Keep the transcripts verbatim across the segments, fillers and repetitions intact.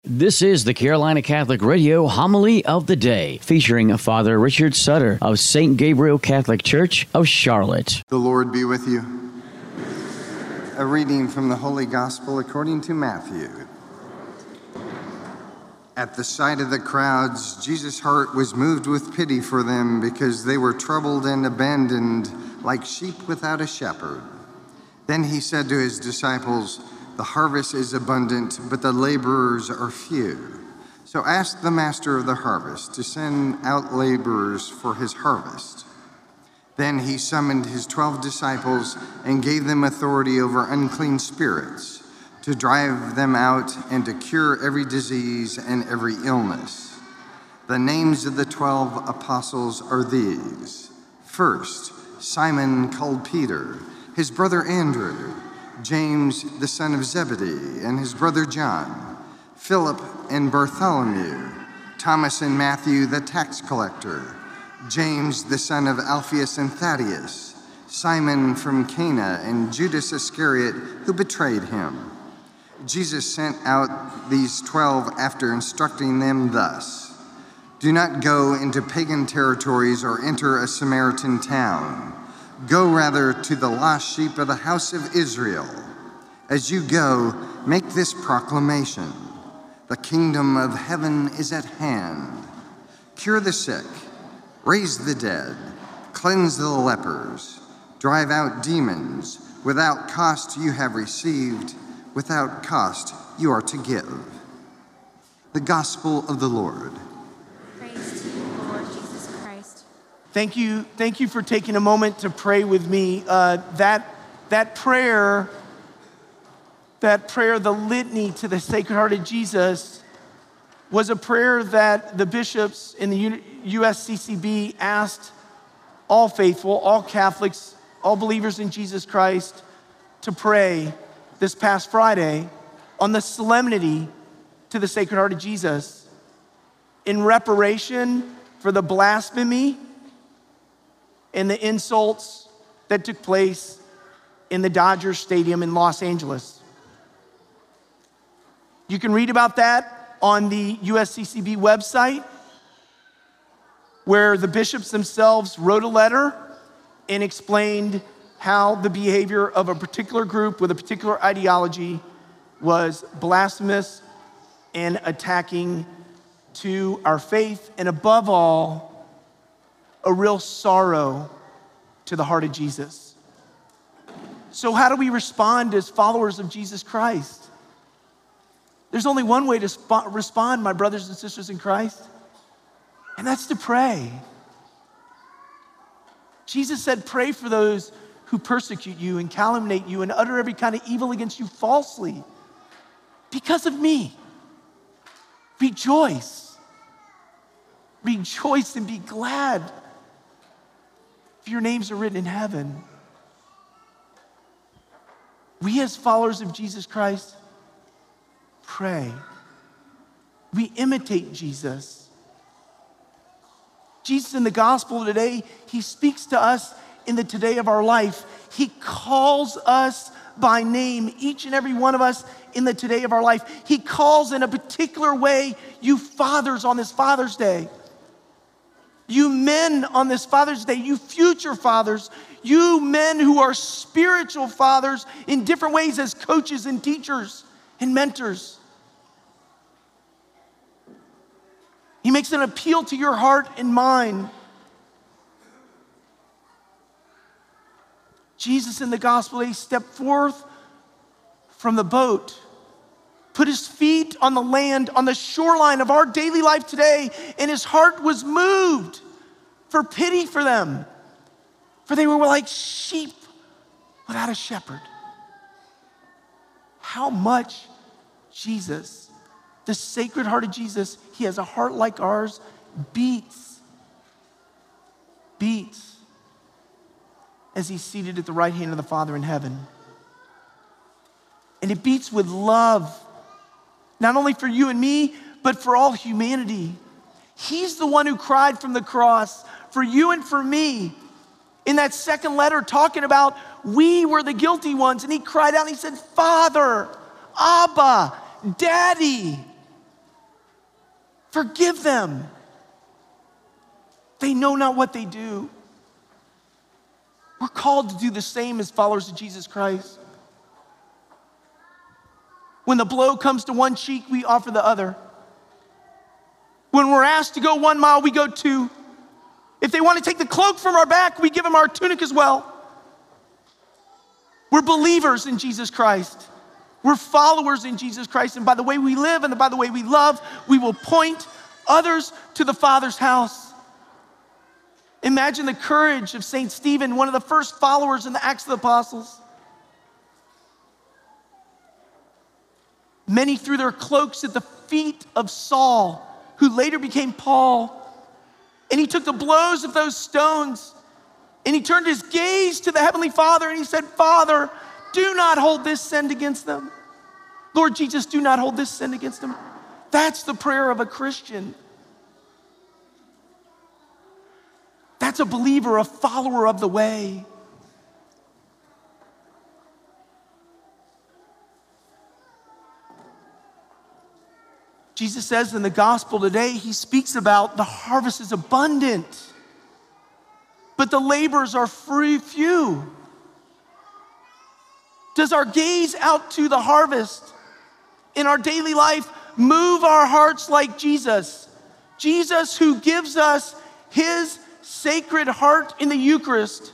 This is the Carolina Catholic Radio Homily of the Day, featuring Father Richard Sutter of Saint Gabriel Catholic Church of Charlotte. The Lord be with you. A reading from the Holy Gospel according to Matthew. At the sight of the crowds, Jesus' heart was moved with pity for them because they were troubled and abandoned like sheep without a shepherd. Then he said to his disciples, "The harvest is abundant, but the laborers are few. So ask the master of the harvest to send out laborers for his harvest." Then he summoned his twelve disciples and gave them authority over unclean spirits, to drive them out and to cure every disease and every illness. The names of the twelve apostles are these. First, Simon called Peter, his brother Andrew, James the son of Zebedee and his brother John, Philip and Bartholomew, Thomas and Matthew the tax collector, James the son of Alphaeus and Thaddeus, Simon from Cana and Judas Iscariot who betrayed him. Jesus sent out these twelve after instructing them thus: "Do not go into pagan territories or enter a Samaritan town. Go rather to the lost sheep of the house of Israel. As you go, make this proclamation: the kingdom of heaven is at hand. Cure the sick, raise the dead, cleanse the lepers, drive out demons. Without cost you have received, without cost you are to give." The Gospel of the Lord. Praise to you, Lord Jesus Christ. Thank you, thank you for taking a moment to pray with me. Uh, that, that prayer, that prayer, the litany to the Sacred Heart of Jesus, was a prayer that the bishops in the U S C C B asked all faithful, all Catholics, all believers in Jesus Christ to pray this past Friday on the solemnity to the Sacred Heart of Jesus in reparation for the blasphemy and the insults that took place in the Dodgers Stadium in Los Angeles. You can read about that on the U S C C B website, where the bishops themselves wrote a letter and explained how the behavior of a particular group with a particular ideology was blasphemous and attacking to our faith, and above all, a real sorrow to the heart of Jesus. So how do we respond as followers of Jesus Christ? There's only one way to sp- respond, my brothers and sisters in Christ, and that's to pray. Jesus said, "Pray for those who persecute you and calumniate you and utter every kind of evil against you falsely because of me. Rejoice. Rejoice and be glad, for your names are written in heaven." We as followers of Jesus Christ pray. We imitate Jesus. Jesus in the gospel today, he speaks to us in the today of our life. He calls us by name, each and every one of us in the today of our life. He calls in a particular way you fathers on this Father's Day. You men on this Father's Day, you future fathers, you men who are spiritual fathers in different ways as coaches and teachers and mentors. He makes an appeal to your heart and mind. Jesus in the gospel, he stepped forth from the boat, put his feet on the land, on the shoreline of our daily life today, and his heart was moved for pity for them, for they were like sheep without a shepherd. How much Jesus, the Sacred Heart of Jesus, he has a heart like ours, beats, beats as he's seated at the right hand of the Father in heaven. And it beats with love, not only for you and me, but for all humanity. He's the one who cried from the cross for you and for me in that second letter, talking about we were the guilty ones. And he cried out and he said, "Father, Abba, Daddy." Forgive them. They know not what they do. We're called to do the same as followers of Jesus Christ. When the blow comes to one cheek, we offer the other. When we're asked to go one mile, we go two. If they want to take the cloak from our back, we give them our tunic as well. We're believers in Jesus Christ. We're followers in Jesus Christ. And by the way we live and by the way we love, we will point others to the Father's house. Imagine the courage of Saint Stephen, one of the first followers in the Acts of the Apostles. Many threw their cloaks at the feet of Saul, who later became Paul. And he took the blows of those stones and he turned his gaze to the Heavenly Father and he said, Father, do not hold this sin against them. Lord Jesus, do not hold this sin against them. That's the prayer of a Christian. That's a believer, a follower of the way. Jesus says in the gospel today, he speaks about the harvest is abundant, but the laborers are free few. Does our gaze out to the harvest in our daily life move our hearts like Jesus? Jesus, who gives us his sacred heart in the Eucharist,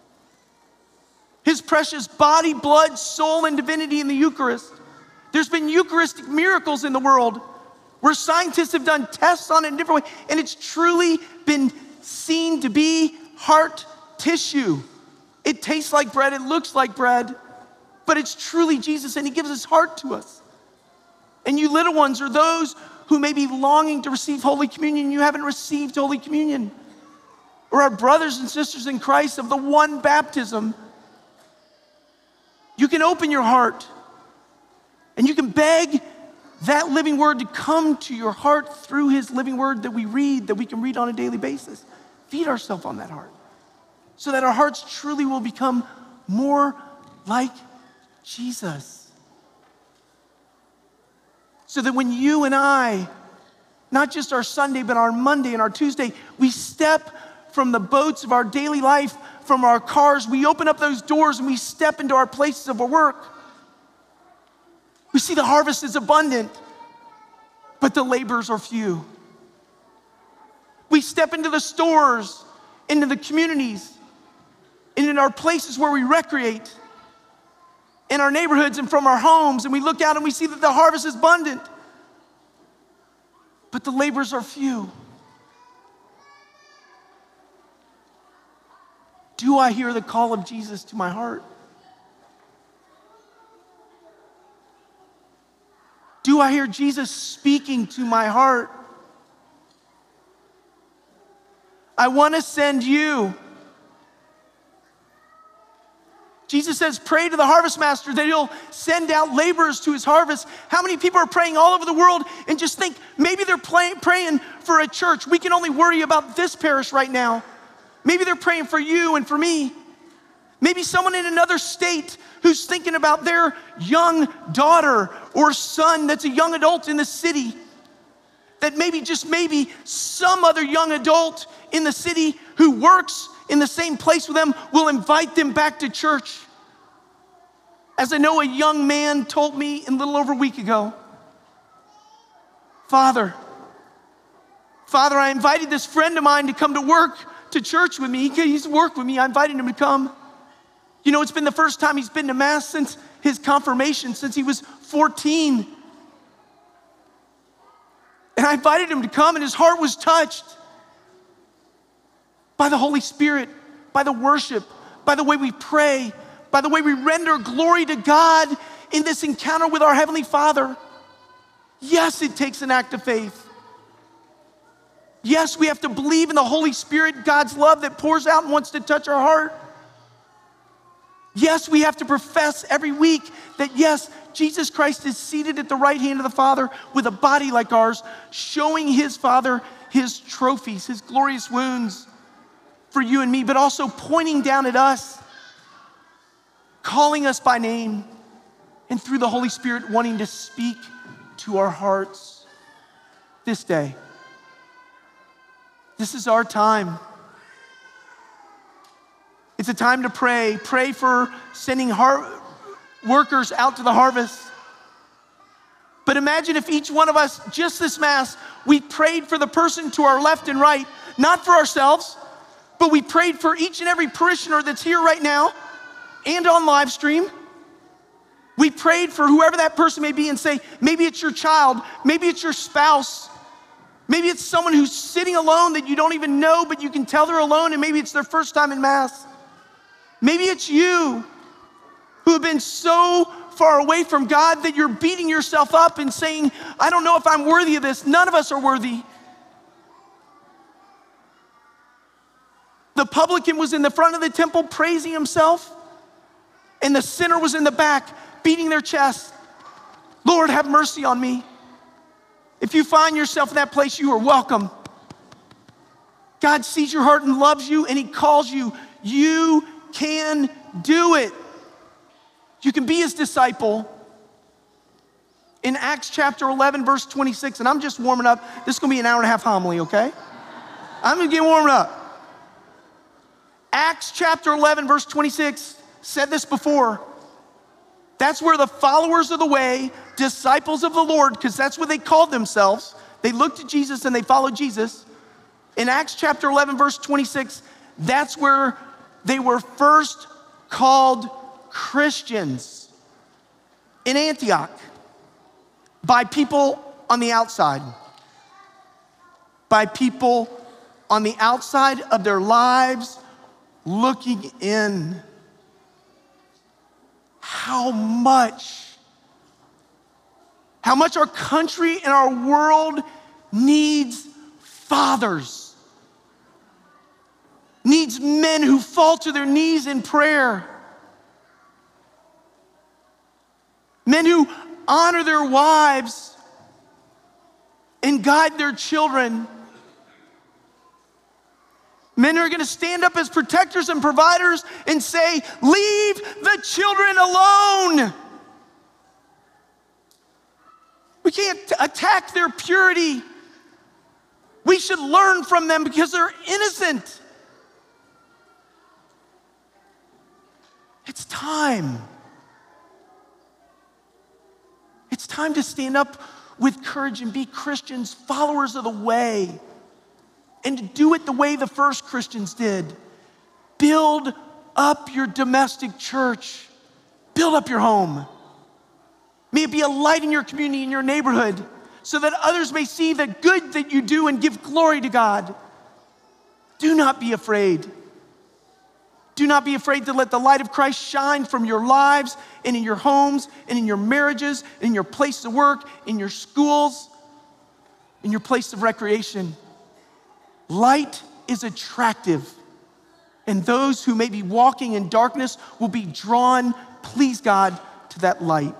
his precious body, blood, soul, and divinity in the Eucharist. There's been Eucharistic miracles in the world where scientists have done tests on it in different ways, and it's truly been seen to be heart tissue. It tastes like bread, it looks like bread, but it's truly Jesus, and he gives his heart to us. And you little ones are those who may be longing to receive Holy Communion. You haven't received Holy Communion. Or our brothers and sisters in Christ of the one baptism. You can open your heart and you can beg that living word to come to your heart through his living word that we read, that we can read on a daily basis. Feed ourselves on that heart so that our hearts truly will become more like Jesus. So that when you and I, not just our Sunday, but our Monday and our Tuesday, we step from the boats of our daily life, from our cars, we open up those doors and we step into our places of work. We see the harvest is abundant, but the laborers are few. We step into the stores, into the communities, and in our places where we recreate, in our neighborhoods and from our homes, and we look out and we see that the harvest is abundant, but the laborers are few. Do I hear the call of Jesus to my heart? Do I hear Jesus speaking to my heart? I want to send you. Jesus says, pray to the harvest master that he'll send out laborers to his harvest. How many people are praying all over the world and just think maybe they're play, praying for a church? We can only worry about this parish right now. Maybe they're praying for you and for me. Maybe someone in another state who's thinking about their young daughter or son that's a young adult in the city. That maybe, just maybe, some other young adult in the city who works in the same place with them will invite them back to church. As I know a young man told me a little over a week ago, Father, Father, I invited this friend of mine to come to work to church with me. He's worked with me. I invited him to come. You know, it's been the first time he's been to Mass since his confirmation, since he was fourteen. And I invited him to come, and his heart was touched by the Holy Spirit, by the worship, by the way we pray, by the way we render glory to God in this encounter with our Heavenly Father. Yes, it takes an act of faith. Yes, we have to believe in the Holy Spirit, God's love that pours out and wants to touch our heart. Yes, we have to profess every week that yes, Jesus Christ is seated at the right hand of the Father with a body like ours, showing his Father his trophies, his glorious wounds for you and me, but also pointing down at us, calling us by name, and through the Holy Spirit wanting to speak to our hearts this day. This is our time. It's a time to pray. Pray for sending har- workers out to the harvest. But imagine if each one of us, just this Mass, we prayed for the person to our left and right, not for ourselves, but we prayed for each and every parishioner that's here right now and on live stream. We prayed for whoever that person may be and say, maybe it's your child, maybe it's your spouse, maybe it's someone who's sitting alone that you don't even know, but you can tell they're alone, and maybe it's their first time in Mass. Maybe it's you who have been so far away from God that you're beating yourself up and saying, I don't know if I'm worthy of this. None of us are worthy. The publican was in the front of the temple praising himself, and the sinner was in the back beating their chest. Lord, have mercy on me. If you find yourself in that place, you are welcome. God sees your heart and loves you, and he calls you. You can do it. You can be his disciple. In Acts chapter eleven, verse twenty-six, and I'm just warming up. This is gonna be an hour and a half homily, okay? I'm gonna get warmed up. Acts chapter eleven, verse twenty-six, said this before. That's where the followers of the way, disciples of the Lord, because that's what they called themselves. They looked at Jesus and they followed Jesus. In Acts chapter eleven, verse twenty-six, that's where they were first called Christians, in Antioch, by people on the outside. By people on the outside of their lives looking in. How much, how much our country and our world needs fathers, needs men who fall to their knees in prayer, men who honor their wives and guide their children. Men who are gonna stand up as protectors and providers and say, leave the children alone. We can't attack their purity. We should learn from them because they're innocent. It's time. It's time to stand up with courage and be Christians, followers of the way, and to do it the way the first Christians did. Build up your domestic church. Build up your home. May it be a light in your community, in your neighborhood, so that others may see the good that you do and give glory to God. Do not be afraid. Do not be afraid to let the light of Christ shine from your lives and in your homes and in your marriages, in your place of work, in your schools, in your place of recreation. Light is attractive, and those who may be walking in darkness will be drawn, please God, to that light.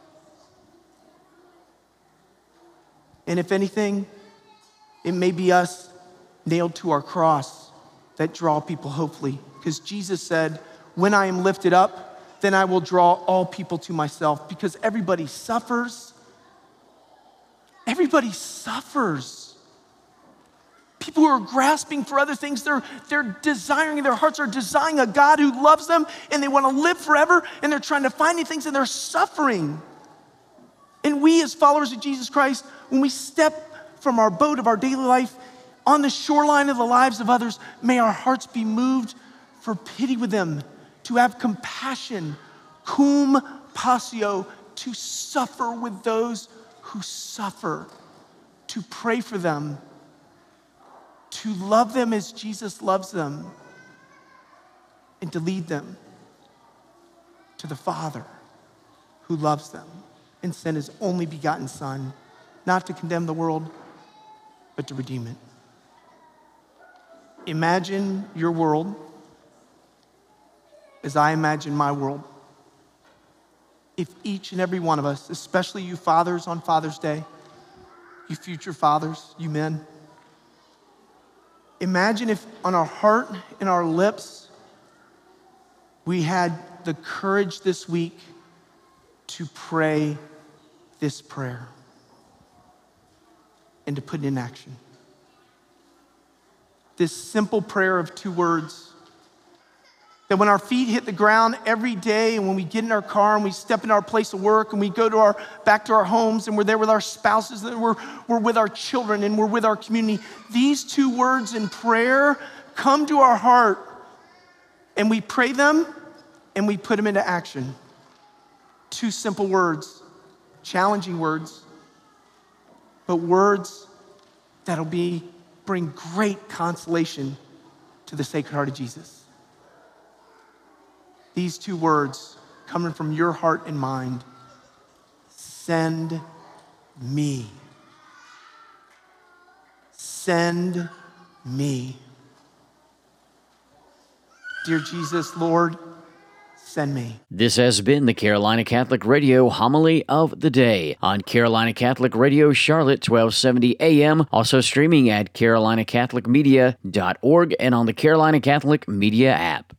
And if anything, it may be us nailed to our cross that draw people, hopefully. Because Jesus said, when I am lifted up, then I will draw all people to myself. Because everybody suffers. Everybody suffers. People who are grasping for other things, they're, they're desiring, their hearts are desiring a God who loves them, and they want to live forever, and they're trying to find these things, and they're suffering. And we as followers of Jesus Christ, when we step from our boat of our daily life on the shoreline of the lives of others, may our hearts be moved for pity with them, to have compassion, cum passio, to suffer with those who suffer, to pray for them, to love them as Jesus loves them, and to lead them to the Father who loves them and sent his only begotten Son, not to condemn the world, but to redeem it. Imagine your world as I imagine my world. If each and every one of us, especially you fathers on Father's Day, you future fathers, you men, imagine if on our heart and our lips, we had the courage this week to pray this prayer and to put it in action. this simple prayer of two words. That when our feet hit the ground every day and when we get in our car and we step in our place of work and we go to our back to our homes and we're there with our spouses and we're, we're with our children and we're with our community, these two words in prayer come to our heart and we pray them and we put them into action. Two simple words, challenging words, but words that'll be bring great consolation to the Sacred Heart of Jesus. These two words coming from your heart and mind, send me. Send me. Dear Jesus, Lord, send me. This has been the Carolina Catholic Radio Homily of the Day on Carolina Catholic Radio Charlotte, twelve seventy A M, also streaming at carolina catholic media dot org and on the Carolina Catholic Media app.